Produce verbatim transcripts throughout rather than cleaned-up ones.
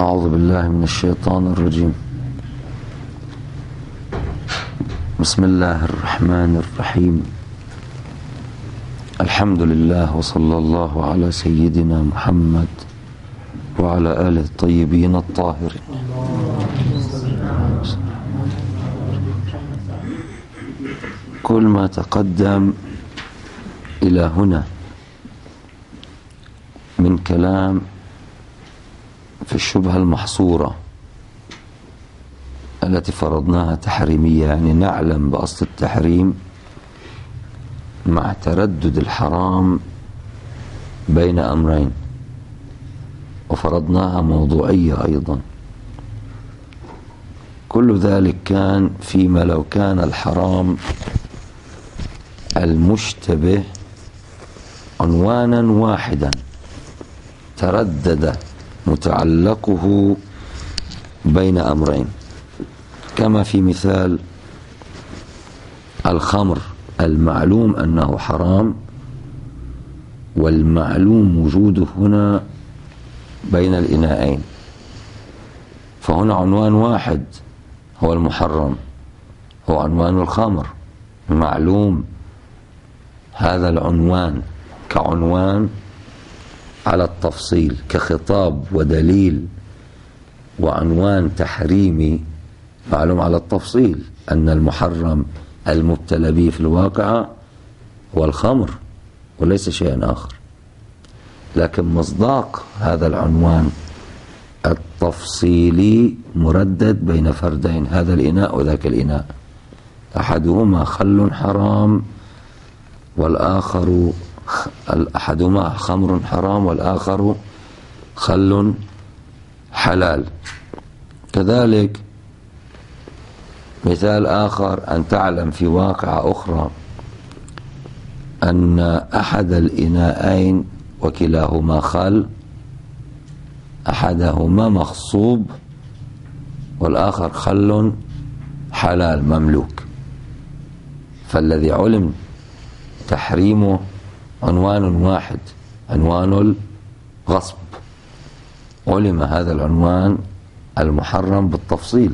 أعوذ بالله من الشيطان الرجيم. بسم الله الرحمن الرحيم. الحمد لله وصلى الله على سيدنا محمد وعلى آله الطيبين الطاهرين. كل ما تقدم إلى هنا من كلام في الشبهة المحصورة التي فرضناها تحريمية، يعني نعلم بأصل التحريم مع تردد الحرام بين أمرين، وفرضناها موضوعية أيضا. كل ذلك كان فيما لو كان الحرام المشتبه عنوانا واحدا تردد متعلقه بين أمرين، كما في مثال الخمر المعلوم أنه حرام والمعلوم وجوده هنا بين الإناءين، فهنا عنوان واحد هو المحرم، هو عنوان الخمر معلوم. هذا العنوان كعنوان على التفصيل كخطاب ودليل وعنوان تحريمي معلوم على التفصيل أن المحرم المبتلى به في الواقع هو الخمر وليس شيئا آخر، لكن مصداق هذا العنوان التفصيلي مردد بين فردين، هذا الإناء وذاك الإناء، أحدهما خل حرام والآخر أحدهما خمر حرام والآخر خل حلال. كذلك مثال آخر أن تعلم في واقعة أخرى أن أحد الإناءين وكلاهما خل، أحدهما مغصوب والآخر خل حلال مملوك، فالذي علم تحريمه عنوان واحد، عنوان الغصب، علم هذا العنوان المحرم بالتفصيل،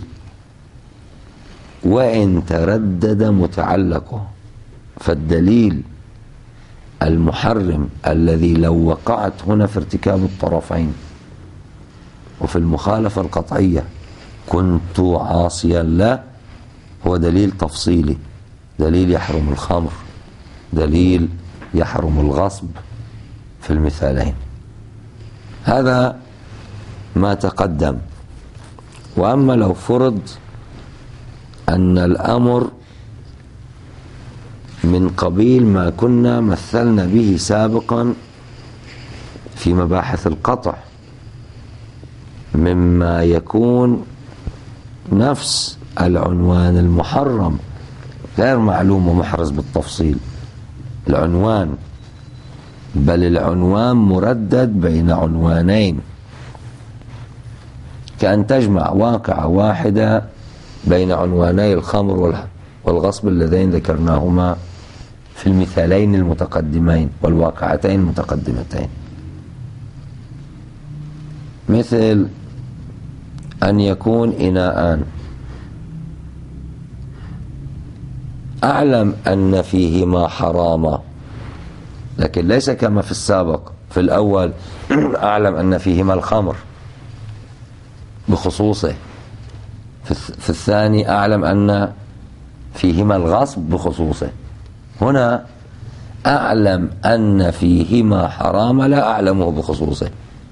وإن تردد متعلقه فالدليل المحرم الذي لو وقعت هنا في ارتكاب الطرفين وفي المخالفة القطعية كنت عاصيا له هو دليل تفصيلي، دليل يحرم الخمر، دليل يحرم الغصب في المثالين. هذا ما تقدم. وأما لو فرض أن الأمر من قبيل ما كنا مثلنا به سابقا في مباحث القطع، مما يكون نفس العنوان المحرم غير معلوم ومحرز بالتفصيل العنوان، بل العنوان مردد بين عنوانين، كأن تجمع واقعة واحدة بين عنواني الخمر والغصب اللذين ذكرناهما في المثالين المتقدمين والواقعتين المتقدمتين. مثل أن يكون إناءان أعلم أن فيهما حراما، لكن ليس كما في السابق. في الأول أعلم أن فيهما الخمر بخصوصه، في الثاني أعلم أن فيهما الغصب بخصوصه. هنا أعلم أن فيهما حرام لا أعلمه بخصوصه،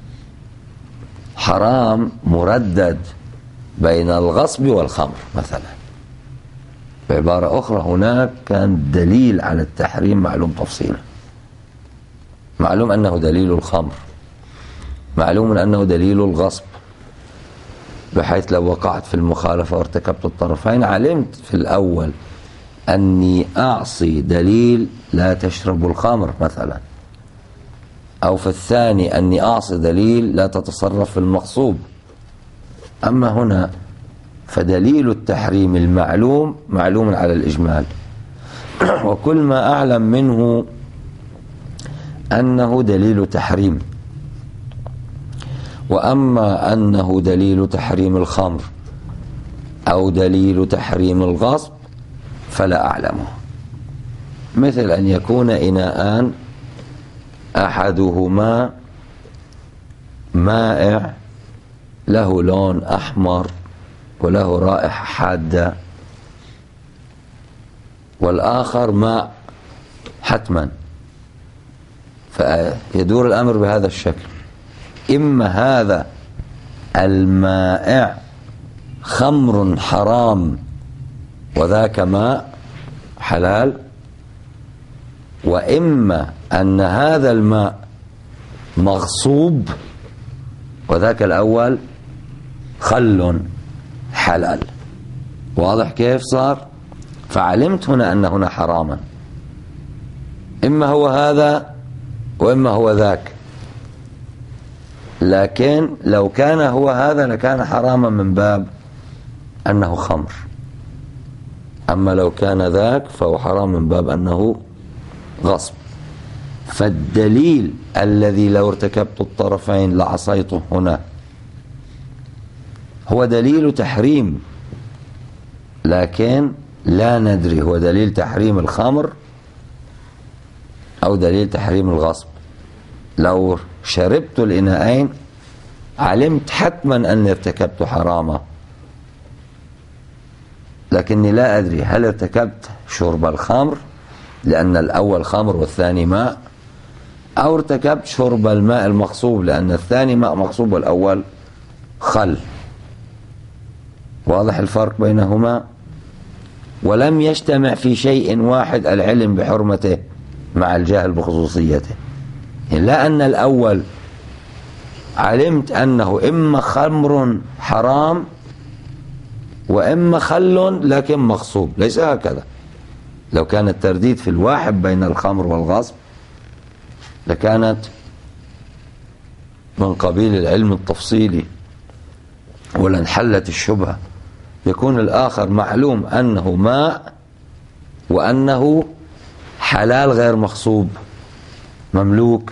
حرام مردد بين الغصب والخمر مثلا. بعبارة أخرى هناك كان دليل على التحريم معلوم تفصيلا، معلوم أنه دليل الخمر، معلوم أنه دليل الغصب، بحيث لو وقعت في المخالفة وارتكبت الطرفين علمت في الأول أني أعصي دليل لا تشرب الخمر مثلا، أو في الثاني أني أعصي دليل لا تتصرف في المغصوب. أما هنا فدليل التحريم المعلوم معلوم على الإجمال، وكل ما أعلم منه أنه دليل تحريم. وأما أنه دليل تحريم الخمر أو دليل تحريم الغصب فلا أعلمه. مثل أن يكون إناءان أحدهما مائع له لون أحمر وله رائحة حادة، والآخر ماء حتما، فيدور الأمر بهذا الشكل: إما هذا المائع خمر حرام وذاك ماء حلال، وإما أن هذا الماء مغصوب وذاك الأول خل حلال. واضح كيف صار؟ فعلمت هنا أن هنا حراما، إما هو هذا وإما هو ذاك، لكن لو كان هو هذا لكان حراما من باب أنه خمر، أما لو كان ذاك فهو حرام من باب أنه غصب. فالدليل الذي لو ارتكبت الطرفين لعصيته هنا هو دليل تحريم، لكن لا ندري هو دليل تحريم الخمر أو دليل تحريم الغصب. لو شربت الإناءين علمت حتما أني ارتكبت حراما، لكني لا أدري هل ارتكبت شرب الخمر لأن الأول خمر والثاني ماء، أو ارتكبت شرب الماء المغصوب لأن الثاني ماء مغصوب والأول خل. واضح الفرق بينهما؟ ولم يجتمع في شيء واحد العلم بحرمته مع الجهل بخصوصيته. لا أن الأول علمت أنه إما خمر حرام وإما خل لكن مغصوب، ليس هكذا. لو كان الترديد في الواحد بين الخمر والغصب لكانت من قبيل العلم التفصيلي ولانحلت الشبهة. يكون الآخر معلوم أنه ماء وأنه حلال غير مغصوب مملوك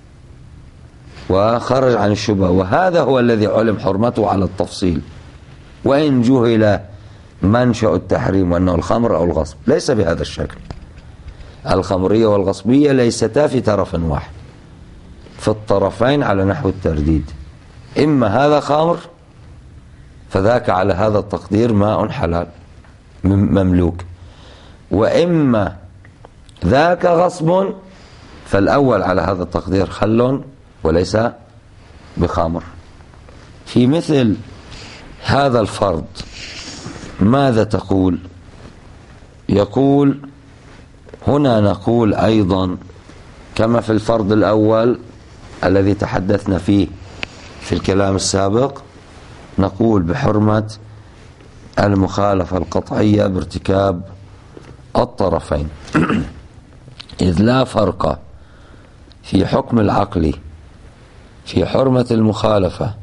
وخرج عن الشبهة، وهذا هو الذي علم حرمته على التفصيل، وإن جهل منشأ التحريم وأنه الخمر أو الغصب. ليس بهذا الشكل. الخمرية والغصبية ليستا في طرف واحد، في الطرفين على نحو الترديد. إما هذا خمر فذاك على هذا التقدير ماء حلال مملوك، وإما ذاك غصب فالأول على هذا التقدير خل وليس بخمر. في مثل هذا الفرض ماذا تقول؟ يقول هنا نقول أيضا كما في الفرض الأول الذي تحدثنا فيه في الكلام السابق، نقول بحرمة المخالفة القطعية بارتكاب الطرفين، إذ لا فرق في حكم العقل في حرمة المخالفة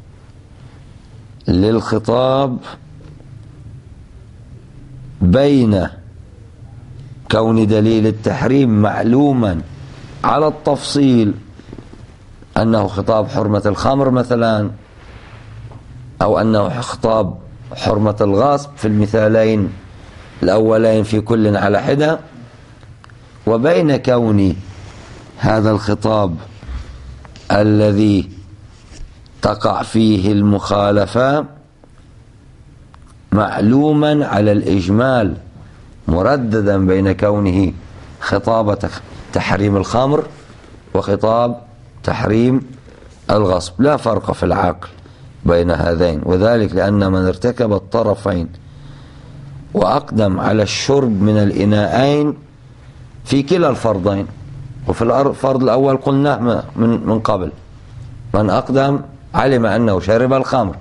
للخطاب بين كون دليل التحريم معلوما على التفصيل أنه خطاب حرمة الخمر مثلا، أو أنه خطاب حرمة الغصب في المثالين الأولين في كل على حدة، وبين كون هذا الخطاب الذي تقع فيه المخالفة معلوما على الإجمال مرددا بين كونه خطاب تحريم الخمر وخطاب تحريم الغصب. لا فرق في العقل بين هذين، وذلك لأن من ارتكب الطرفين وأقدم على الشرب من الإناءين في كلا الفرضين، وفي الفرض الأول قلناه من من قبل، من أقدم علم أنه شرب الخمر،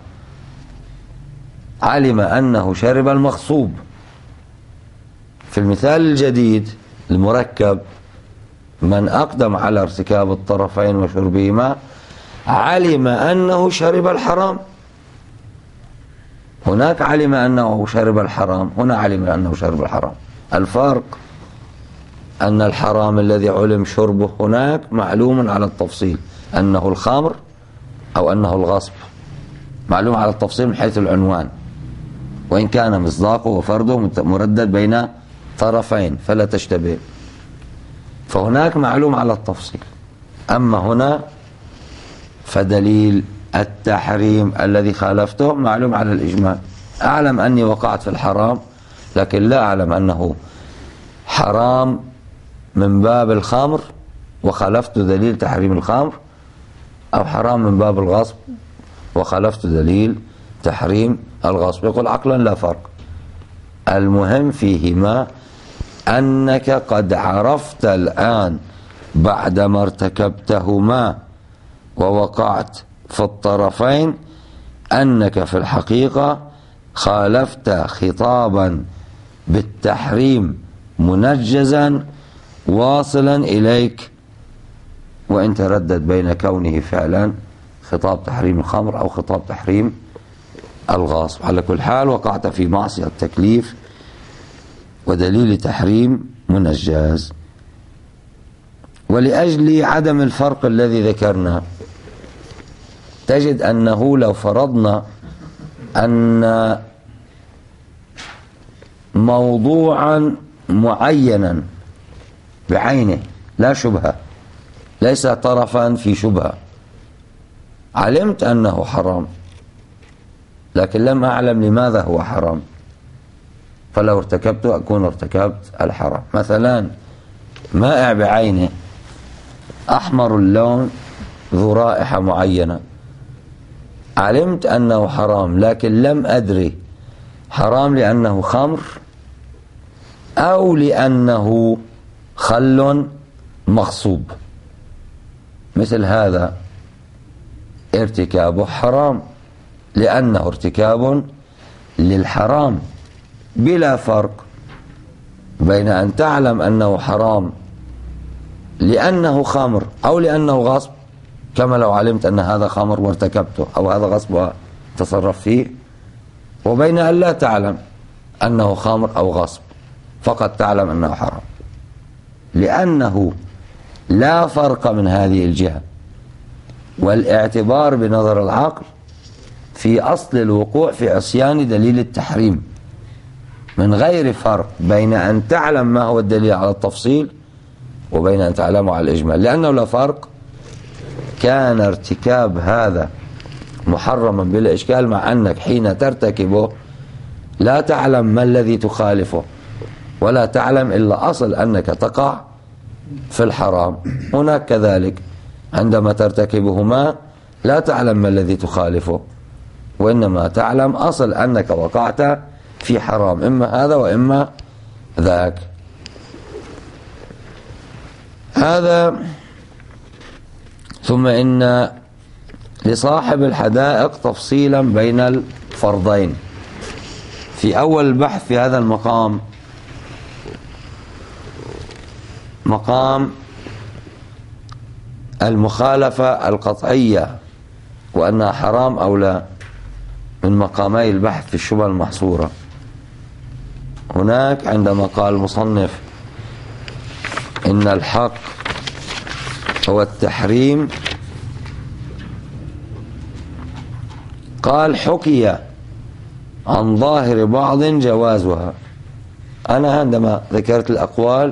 علم أنه شرب المغصوب. في المثال الجديد المركب من أقدم على ارتكاب الطرفين وشربهما علم أنه شرب الحرام. هناك علم أنه شرب الحرام، هنا علم أنه شرب الحرام. الفرق أن الحرام الذي علم شربه هناك معلوم على التفصيل أنه الخمر أو أنه الغصب. معلوم على التفصيل من حيث العنوان، وإن كان مصداقه وفرده مردد بين طرفين فلا تشتبه. فهناك معلوم على التفصيل. أما هنا فدليل التحريم الذي خالفته معلوم على الإجمال. أعلم أني وقعت في الحرام، لكن لا أعلم أنه حرام من باب الخمر وخالفت دليل تحريم الخمر، أو حرام من باب الغصب وخالفت دليل تحريم الغصب. يقول عقلا لا فرق. المهم فيهما أنك قد عرفت الآن بعدما ارتكبتهما ووقعت في الطرفين أنك في الحقيقة خالفت خطابا بالتحريم منجزا واصلا إليك، وإن تردد بين كونه فعلا خطاب تحريم الخمر أو خطاب تحريم الغاصب. على كل حال وقعت في معصية التكليف ودليل تحريم منجز. ولأجل عدم الفرق الذي ذكرنا تجد أنه لو فرضنا أن موضوعا معينا بعينه لا شبهة، ليس طرفا في شبهة، علمت أنه حرام لكن لم أعلم لماذا هو حرام، فلو ارتكبته أكون ارتكبت الحرام. مثلا مائع بعينه أحمر اللون ذو رائحة معينة، علمت أنه حرام لكن لم أدري حرام لأنه خمر أو لأنه خل مغصوب. مثل هذا ارتكابه حرام لأنه ارتكاب للحرام، بلا فرق بين أن تعلم أنه حرام لأنه خمر أو لأنه غصب، كما لو علمت أن هذا خمر وارتكبته أو هذا غصب وتصرف فيه، وبين أن لا تعلم أنه خمر أو غصب فقط تعلم أنه حرام، لأنه لا فرق من هذه الجهة. والاعتبار بنظر العقل في أصل الوقوع في عصيان دليل التحريم، من غير فرق بين أن تعلم ما هو الدليل على التفصيل وبين أن تعلمه على الإجمال، لأنه لا فرق كان ارتكاب هذا محرما بلا إشكال، مع أنك حين ترتكبه لا تعلم ما الذي تخالفه ولا تعلم إلا أصل أنك تقع في الحرام. هناك كذلك عندما ترتكبهما لا تعلم ما الذي تخالفه، وإنما تعلم أصل أنك وقعت في حرام، إما هذا وإما ذاك. هذا. ثم إن لصاحب الحدائق تفصيلا بين الفرضين. في أول البحث في هذا المقام مقام المخالفة القطعية وأنها حرام أو لا، من مقامي البحث في الشبهة المحصورة. هناك عندما قال المصنف إن الحق هو التحريم، قال حكي عن ظاهر بعض جوازها. أنا عندما ذكرت الأقوال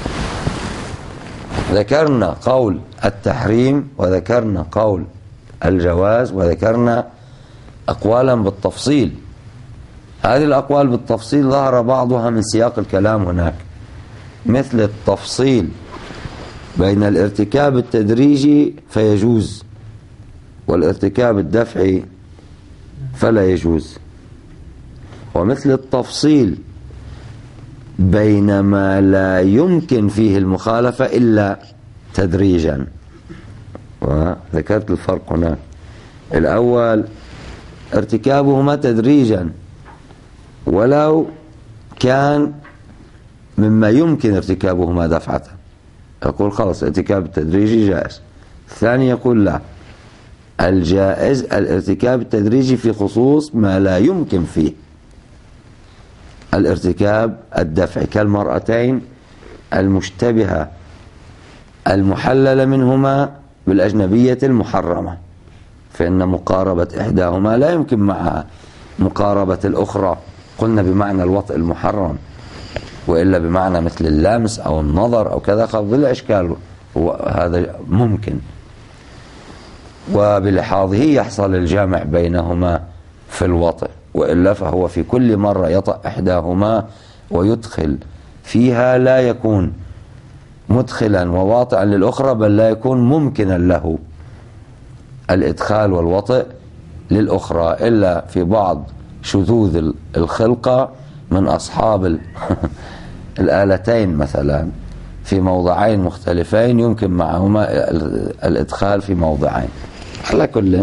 ذكرنا قول التحريم وذكرنا قول الجواز وذكرنا أقوالا بالتفصيل. هذه الأقوال بالتفصيل ظهر بعضها من سياق الكلام هناك، مثل التفصيل بين الارتكاب التدريجي فيجوز والارتكاب الدفعي فلا يجوز، ومثل التفصيل بين ما لا يمكن فيه المخالفة إلا تدريجا، وذكرت الفرق هنا. الأول ارتكابهما تدريجا ولو كان مما يمكن ارتكابهما دفعة، يقول خلاص ارتكاب التدريجي جائز. الثاني يقول لا، الجائز الارتكاب التدريجي في خصوص ما لا يمكن فيه الارتكاب الدفعي، كالمرأتين المشتبهة المحللة منهما بالأجنبية المحرمة، فإن مقاربة إحداهما لا يمكن مع مقاربة الأخرى، قلنا بمعنى الوطء المحرم، وإلا بمعنى مثل اللامس أو النظر أو كذا قد لا إشكال، هذا ممكن، وبلحاظه يحصل الجامع بينهما في الوطء، وإلا فهو في كل مرة يطأ إحداهما ويدخل فيها لا يكون مدخلا وواطئا للأخرى، بل لا يكون ممكنا له الإدخال والوطئ للأخرى، إلا في بعض شذوذ الخلقة من أصحاب الآلتين مثلا في موضعين مختلفين يمكن معهما الإدخال في موضعين. على كل،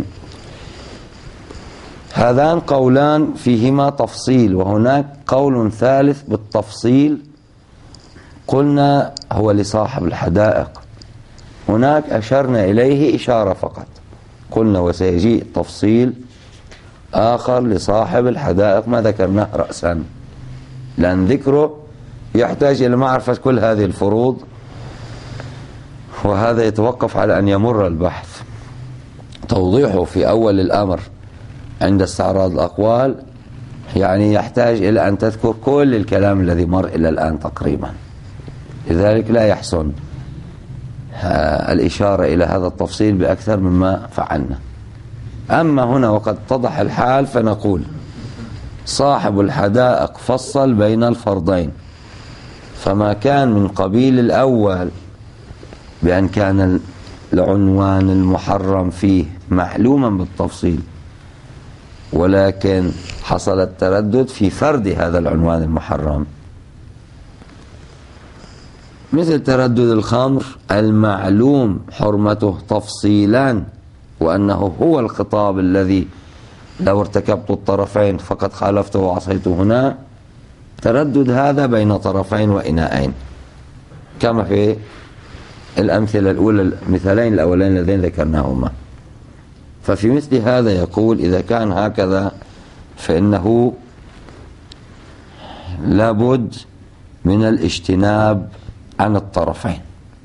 هذان قولان فيهما تفصيل، وهناك قول ثالث بالتفصيل قلنا هو لصاحب الحدائق. هناك أشرنا إليه إشارة فقط، قلنا وسيجيء تفصيل آخر لصاحب الحدائق ما ذكرناه رأسا، لأن ذكره يحتاج إلى معرفة كل هذه الفروض، وهذا يتوقف على أن يمر البحث. توضيحه في أول الأمر عند استعراض الأقوال يعني يحتاج إلى أن تذكر كل الكلام الذي مر إلى الآن تقريبا، لذلك لا يحسن الإشارة إلى هذا التفصيل بأكثر مما فعلنا. أما هنا وقد اتضح الحال فنقول صاحب الحدائق فصل بين الفرضين، فما كان من قبيل الأول بأن كان العنوان المحرم فيه معلوما بالتفصيل، ولكن حصل التردد في فرد هذا العنوان المحرم، مثل تردد الخمر المعلوم حرمته تفصيلا، وأنه هو الخطاب الذي لو ارتكبت الطرفين فقد خالفته وعصيته هنا، تردد هذا بين طرفين وإناءين كما في الأمثلة الأولى، المثالين الأولين الذين ذكرناهما. ففي مثل هذا يقول إذا كان هكذا فإنه لابد من الاجتناب عن الطرفين.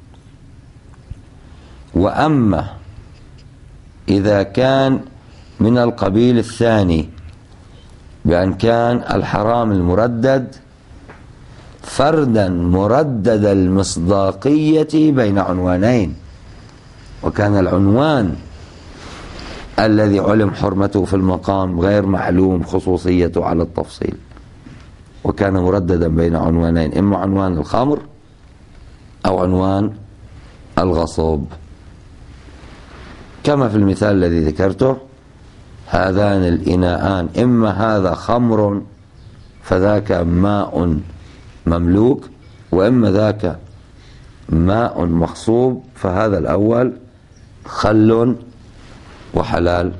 وأما إذا كان من القبيل الثاني بأن كان الحرام المردد فردا مردد المصداقية بين عنوانين، وكان العنوان الذي علم حرمته في المقام غير معلوم خصوصيته على التفصيل، وكان مرددا بين عنوانين، إما عنوان الخمر أو عنوان الغصب، كما في المثال الذي ذكرته، هذان الإناءان إما هذا خمر فذاك ماء مملوك، وإما ذاك ماء مغصوب فهذا الأول خل وحلال.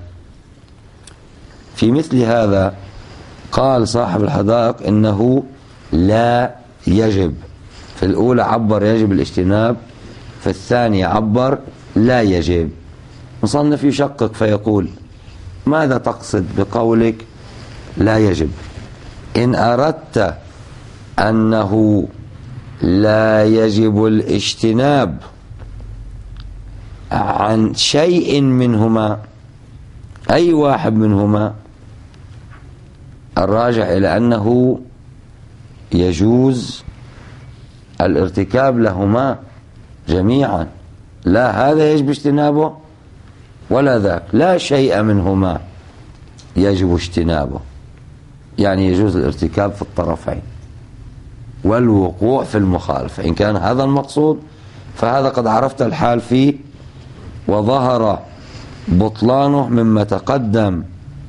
في مثل هذا قال صاحب الحدائق إنه لا يجب، في الأولى عبر يجب الاجتناب، في الثانية عبر لا يجب. مصنف يشقق فيقول ماذا تقصد بقولك لا يجب؟ إن أردت أنه لا يجب الاجتناب عن شيء منهما، أي واحد منهما، الراجع إلى أنه يجوز الارتكاب لهما جميعا، لا هذا يجب اجتنابه ولا ذاك، لا شيء منهما يجب اجتنابه، يعني يجوز الارتكاب في الطرفين والوقوع في المخالفة. إن كان هذا المقصود فهذا قد عرفت الحال فيه، وظهر بطلانه مما تقدم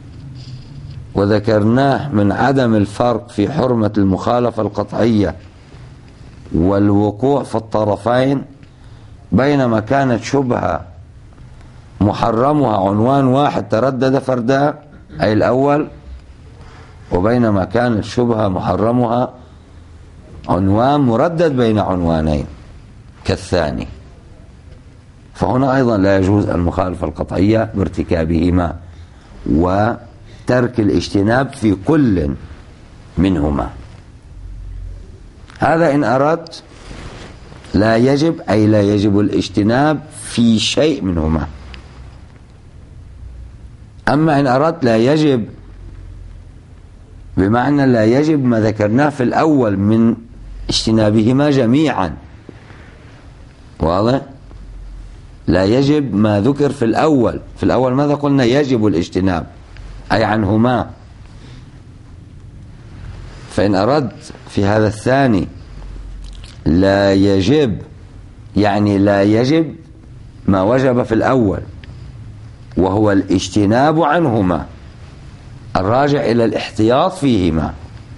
وذكرناه من عدم الفرق في حرمة المخالفة القطعية والوقوع في الطرفين، بينما كانت شبهة محرمها عنوان واحد تردد فردا أي الأول، وبينما كانت شبهة محرمها عنوان مردد بين عنوانين كالثاني. فهنا أيضا لا يجوز المخالفة القطعية بارتكابهما وترك الاجتناب في كل منهما. هذا إن أردت لا يجب أي لا يجب الاجتناب في شيء منهما. أما إن أردت لا يجب بمعنى لا يجب ما ذكرناه في الأول من اجتنابهما جميعا. واضح؟ لا يجب ما ذكر في الأول. في الأول ماذا قلنا؟ يجب الاجتناب أي عنهما. فإن أردت في هذا الثاني لا يجب يعني لا يجب ما وجب في الأول وهو الاجتناب عنهما الراجع إلى الاحتياط فيهما،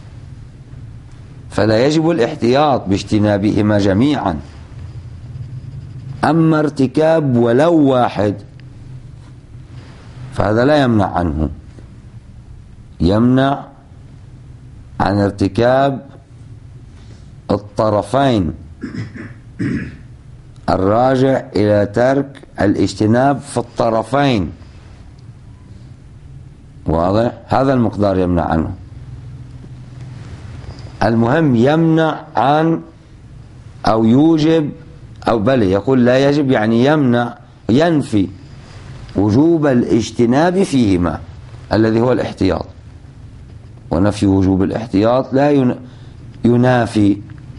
فلا يجب الاحتياط باجتنابهما جميعا. أما ارتكاب ولو واحد فهذا لا يمنع عنه، يمنع عن ارتكاب الطرفين الراجع إلى ترك الاجتناب في الطرفين. واضح؟ هذا المقدار يمنع عنه. المهم يمنع عن أو يوجب أو بل يقول لا يجب يعني يمنع ينفي وجوب الاجتناب فيهما الذي هو الاحتياط. ونفي وجوب الاحتياط لا ينافي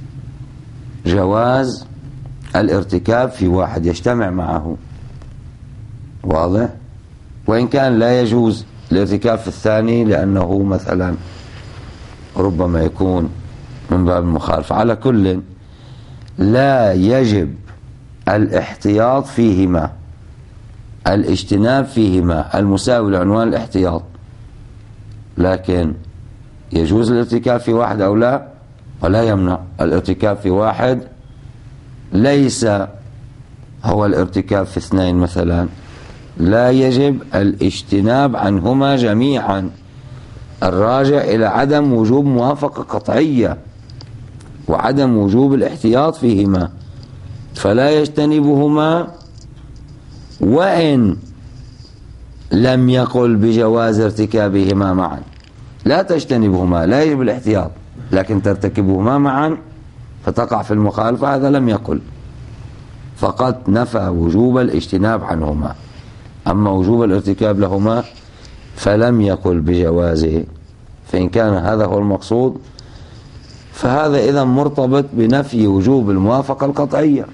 جواز الارتكاب في واحد يجتمع معه. واضح؟ وإن كان لا يجوز الارتكاب في الثاني لأنه مثلا ربما يكون من باب المخالفة. على كل لا يجب الاحتياط فيهما، الاجتناب فيهما المساوي لعنوان الاحتياط، لكن يجوز الارتكاب في واحد أو لا، ولا يمنع الارتكاب في واحد ليس هو الارتكاب في اثنين مثلا. لا يجب الاجتناب عنهما جميعا الراجع إلى عدم وجوب موافقة قطعية وعدم وجوب الاحتياط فيهما، فلا يجتنبهما وإن لم يقل بجواز ارتكابهما معا. لا تجتنبهما، لا يجب الاحتياط، لكن ترتكبهما معا فتقع في المخالفة، هذا لم يقل، فقد نفى وجوب الاجتناب عنهما. أما وجوب الارتكاب لهما فلم يقل بجوازه. فإن كان هذا هو المقصود فهذا إذا مرتبط بنفي وجوب الموافقة القطعية،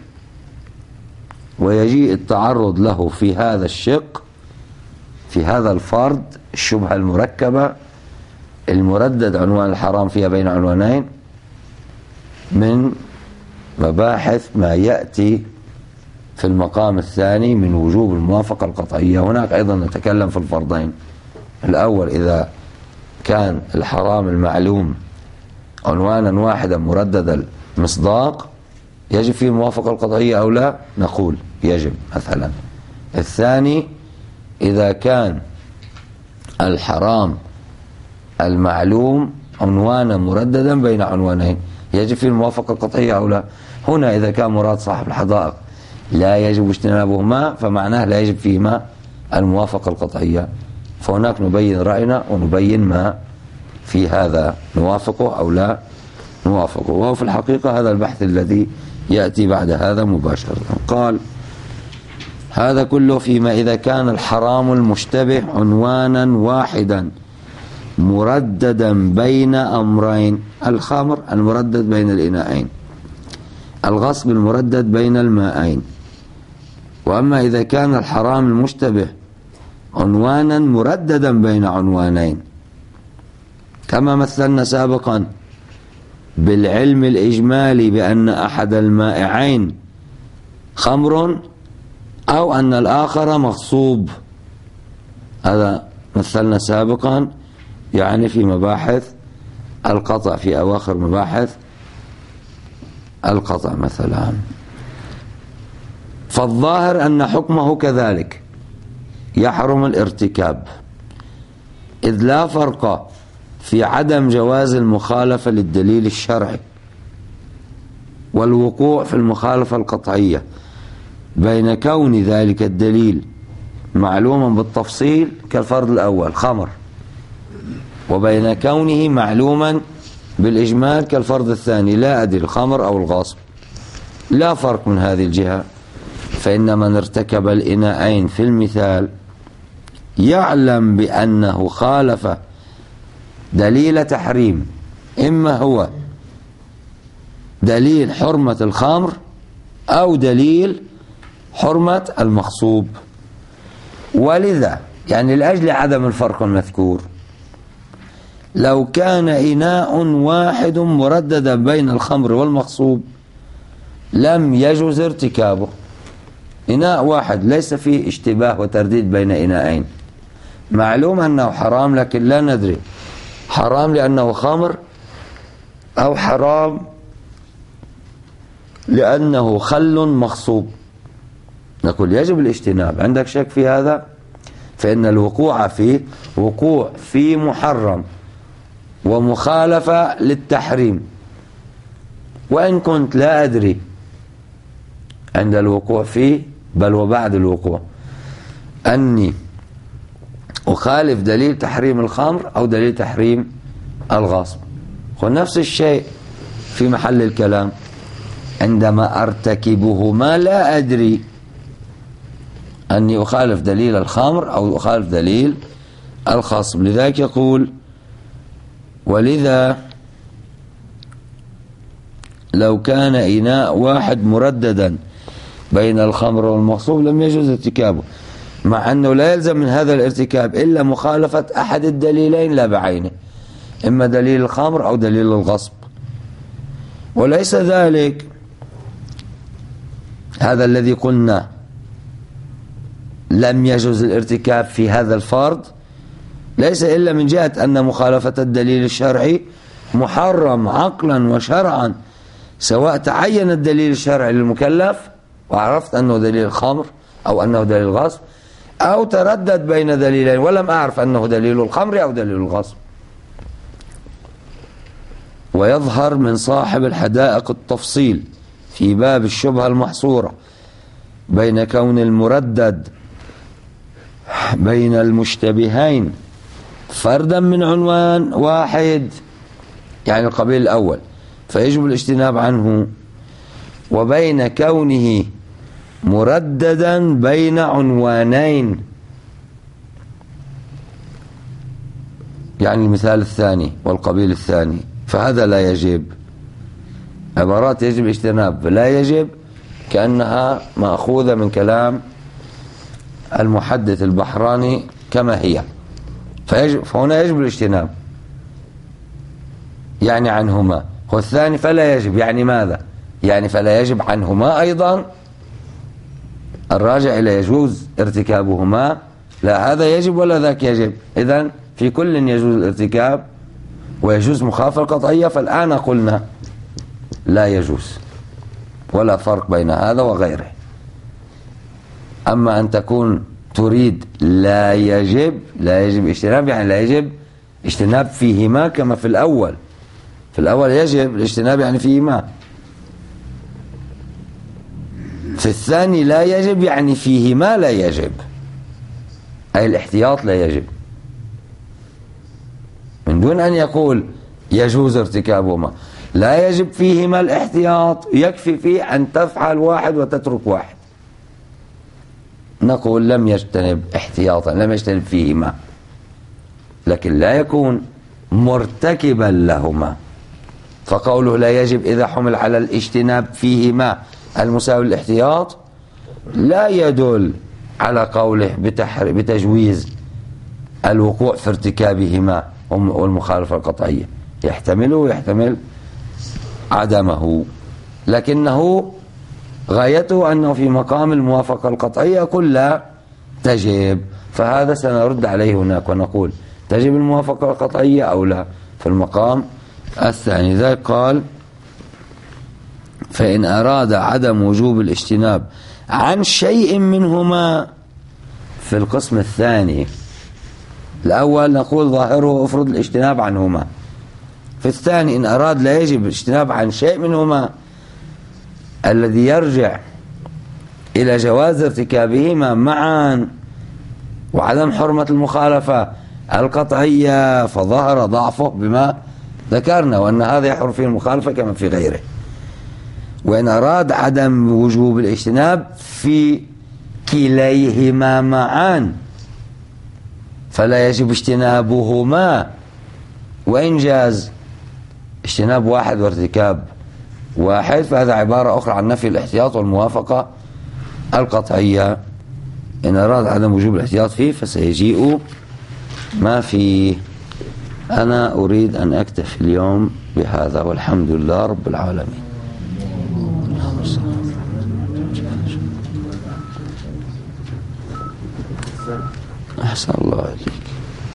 ويجيء التعرض له في هذا الشق، في هذا الفرد الشبهة المركبة المردد عنوان الحرام فيها بين عنوانين من مباحث ما يأتي في المقام الثاني من وجوب الموافقة القطعية. هناك أيضا نتكلم في الفرضين. الأول إذا كان الحرام المعلوم عنوانا واحدا مردد المصداق يجب فيه الموافقة القطعية أو لا؟ نقول يجب مثلا. الثاني إذا كان الحرام المعلوم عنوانا مرددا بين عنوانين يجب فيه الموافقة القطعية أو لا؟ هنا إذا كان مراد صاحب الحدائق لا يجب اجتنابهما فمعناه لا يجب فيهما الموافقة القطعية. فهناك نبين رأينا ونبين ما في هذا نوافقه أو لا نوافقه، وهو في الحقيقة هذا البحث الذي يأتي بعد هذا مباشرة. قال هذا كله فيما إذا كان الحرام المشتبه عنوانا واحدا مرددا بين أمرين: الخمر المردد بين الإناءين، الغصب المردد بين الماءين. وأما إذا كان الحرام المشتبه عنوانا مرددا بين عنوانين كما مثلنا سابقا بالعلم الإجمالي بأن أحد المائعين خمر أو أن الآخر مغصوب، هذا مثلنا سابقا يعني في مباحث القطع، في أواخر مباحث القطع مثلا. فالظاهر أن حكمه كذلك يحرم الارتكاب، إذ لا فرق في عدم جواز المخالفة للدليل الشرعي والوقوع في المخالفة القطعية بين كون ذلك الدليل معلوما بالتفصيل كالفرض الأول خمر، وبين كونه معلوما بالإجمال كالفرض الثاني لا أدري الخمر أو الغاصب. لا فرق من هذه الجهة، فإن من ارتكب الإناءين في المثال يعلم بأنه خالف دليل تحريم، إما هو دليل حرمة الخمر أو دليل حرمة المغصوب. ولذا يعني لأجل عدم الفرق المذكور، لو كان إناء واحد مرددا بين الخمر والمغصوب لم يجوز ارتكابه. إناء واحد ليس فيه اشتباه وترديد بين إناءين، معلوم أنه حرام لكن لا ندري حرام لأنه خمر أو حرام لأنه خل مغصوب، نقول يجب الاجتناب. عندك شك في هذا؟ فإن الوقوع فيه وقوع في محرم ومخالفة للتحريم، وإن كنت لا أدري عند الوقوع فيه بل وبعد الوقوع أني أخالف دليل تحريم الخمر أو دليل تحريم الغصب، ونفس الشيء في محل الكلام عندما أرتكبهما لا أدري أني أخالف دليل الخمر أو أخالف دليل الخصب. لذلك يقول: ولذا لو كان إناء واحد مرددا بين الخمر والمغصوب لم يجوز ارتكابه، مع أنه لا يلزم من هذا الارتكاب إلا مخالفة أحد الدليلين لا بعينه، إما دليل الخمر أو دليل الغصب. وليس ذلك هذا الذي قلنا لم يجوز الارتكاب في هذا الفرض ليس إلا من جهة أن مخالفة الدليل الشرعي محرم عقلا وشرعا، سواء تعين الدليل الشرعي للمكلف وعرفت أنه دليل الخمر أو أنه دليل الغصب، أو تردد بين دليلين ولم أعرف أنه دليل الخمر أو دليل الغصب. ويظهر من صاحب الحدائق التفصيل في باب الشبهة المحصورة بين كون المردد بين المشتبهين فردا من عنوان واحد، يعني القبيل الأول فيجب الاجتناب عنه، وبين كونه مرددا بين عنوانين، يعني المثال الثاني والقبيل الثاني، فهذا لا يجب. عبارات يجب اجتناب لا يجب كأنها مأخوذة من كلام المحدث البحراني كما هي، فيجب فهنا يجب الاجتناب يعني عنهما، والثاني فلا يجب يعني ماذا؟ يعني فلا يجب عنهما أيضا. الراجع إلى يجوز ارتكابهما، لا هذا يجب ولا ذاك يجب، إذن في كل يجوز الارتكاب ويجوز مخالفة القطعية، فالآن قلنا لا يجوز ولا فرق بين هذا وغيره. أما أن تكون تريد لا يجب لا يجب اجتناب، يعني لا يجب اجتناب فيهما كما في الأول، في الأول يجب الاجتناب يعني فيهما، في الثاني لا يجب يعني فيهما لا يجب، أي الاحتياط لا يجب، من دون أن يقول يجوز ارتكابهما. لا يجب فيهما الاحتياط، يكفي فيه أن تفعل واحد وتترك واحد، نقول لم يجتنب احتياطا، لم يجتنب فيهما، لكن لا يكون مرتكبا لهما. فقوله لا يجب إذا حمل على الاجتناب فيهما المساوي للاحتياط لا يدل على قوله بتجويز الوقوع في ارتكابهما والمخالفة القطعية، يحتمله ويحتمل عدمه، لكنه غايته أنه في مقام الموافقة القطعية قل لا تجب، فهذا سنرد عليه هناك ونقول تجب الموافقة القطعية أو لا في المقام الثاني. ذلك قال: فإن أراد عدم وجوب الاجتناب عن شيء منهما في القسم الثاني، الأول نقول ظاهره افرض الاجتناب عنهما، في الثاني إن أراد لا يجب الاجتناب عن شيء منهما الذي يرجع إلى جواز ارتكابهما معا وعدم حرمة المخالفة القطعية، فظهر ضعفه بما ذكرنا وأن هذا يحرم فيه المخالفة كما في غيره. وإن أراد عدم وجوب الاجتناب في كليهما معا فلا يجب اجتنابهما وإن جاز اجتناب واحد وارتكاب واحد، فهذا عبارة أخرى عن نفي الاحتياط والموافقة القطعية. إن أراد عدم وجوب الاحتياط فيه فسيجيء ما فيه. أنا أريد أن أكتفي اليوم بهذا والحمد لله رب العالمين. أحسن الله.